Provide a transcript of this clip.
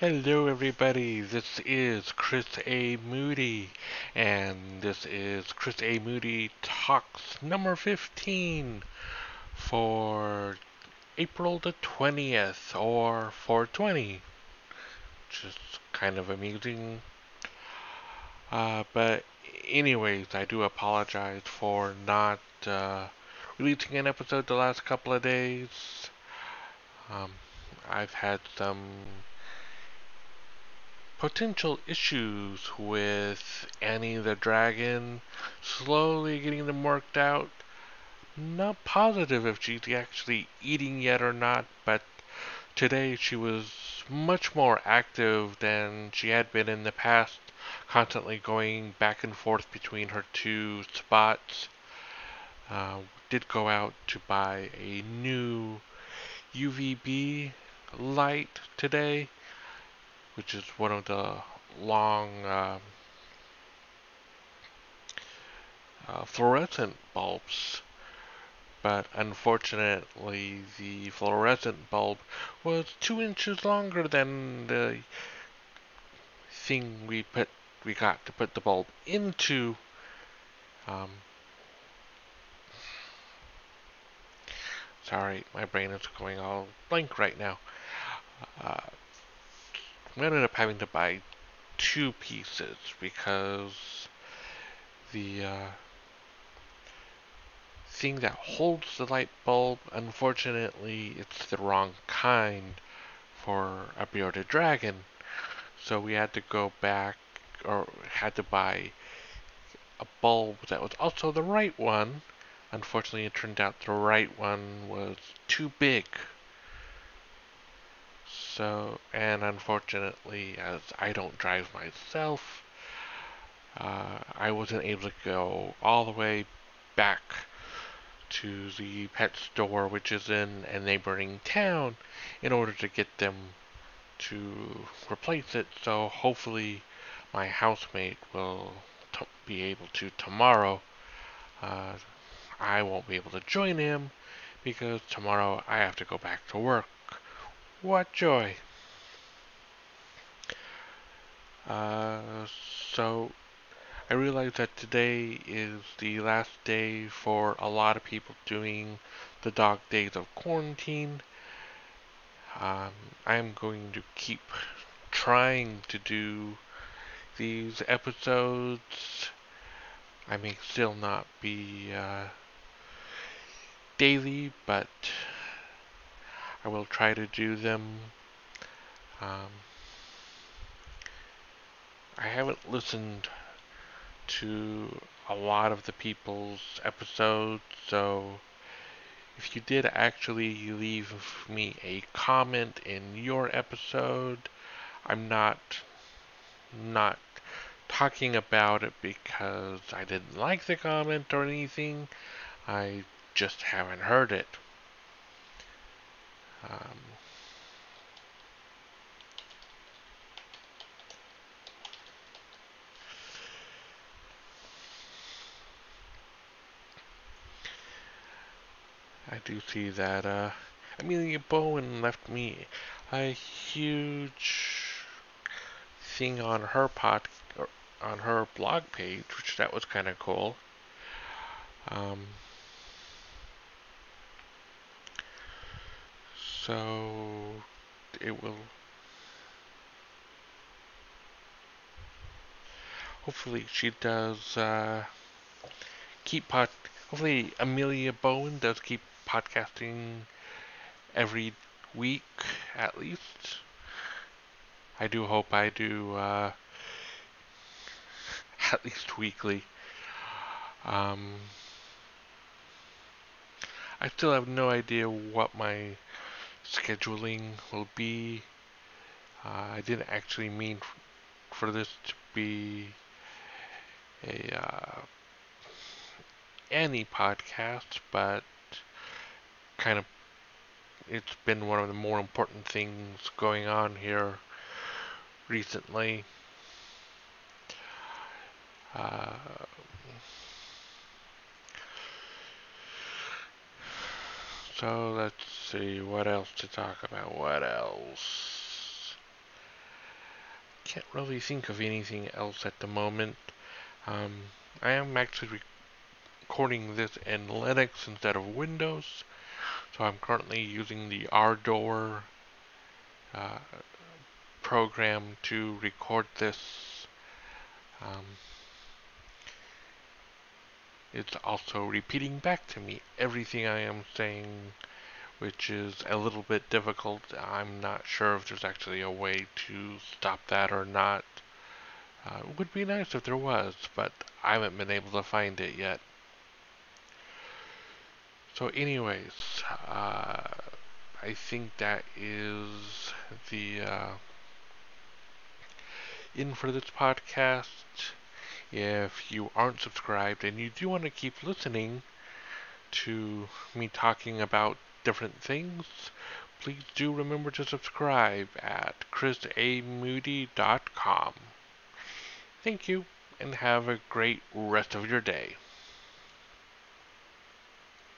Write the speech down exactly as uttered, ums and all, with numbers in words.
Hello, everybody. This is Chris A. Moody, and this is Chris A. Moody Talks number fifteen for April the twentieth, or four twenty, which is kind of amusing. Uh, but, anyways, I do apologize for not uh, releasing an episode the last couple of days. Um, I've had some potential issues with Annie the Dragon, slowly getting them worked out. Not positive if she's actually eating yet or not, but today she was much more active than she had been in the past, constantly going back and forth between her two spots. Uh, did go out to buy a new U V B light today, which is one of the long uh, uh, fluorescent bulbs, but unfortunately the fluorescent bulb was two inches longer than the thing we put we got to put the bulb into. Um, sorry, my brain is going all blank right now. Uh, we ended up having to buy two pieces because the uh, thing that holds the light bulb, unfortunately, it's the wrong kind for a bearded dragon. So we had to go back, or had to buy a bulb that was also the right one. Unfortunately, it turned out the right one was too big. So, and unfortunately, as I don't drive myself, uh, I wasn't able to go all the way back to the pet store, which is in a neighboring town, in order to get them to replace it. So hopefully my housemate will t- be able to tomorrow. Uh, I won't be able to join him because tomorrow I have to go back to work. What joy! Uh, so I realize that today is the last day for a lot of people doing the dog days of quarantine. Um, I'm going to keep trying to do these episodes. I may still not be uh, daily, but I will try to do them. Um, I haven't listened to a lot of the people's episodes, so if you did actually leave me a comment in your episode, I'm not not talking about it because I didn't like the comment or anything. I just haven't heard it. Um, I do see that uh, Amelia Bowen left me a huge thing on her pod, or on her blog page, which that was kind of cool. Um, so it will hopefully she does uh, keep pod. Hopefully Amelia Bowen does keep podcasting every week at least. I do hope I do uh, at least weekly. Um, I still have no idea what my scheduling will be. Uh, I didn't actually mean for this to be a uh, any podcast, but kind of it's been one of the more important things going on here recently. Uh, so let's see what else to talk about. What else? can't really think of anything else at the moment. Um, I am actually recording this in Linux instead of Windows, so I'm currently using the Ardour uh, program to record this. Um, it's also repeating back to me everything I am saying, which is a little bit difficult. I'm not sure if there's actually a way to stop that or not. Uh, it would be nice if there was, but I haven't been able to find it yet. So anyways, uh, I think that is the uh, end for this podcast. If you aren't subscribed and you do want to keep listening to me talking about different things, please do remember to subscribe at chris a moody dot com. Thank you, and have a great rest of your day.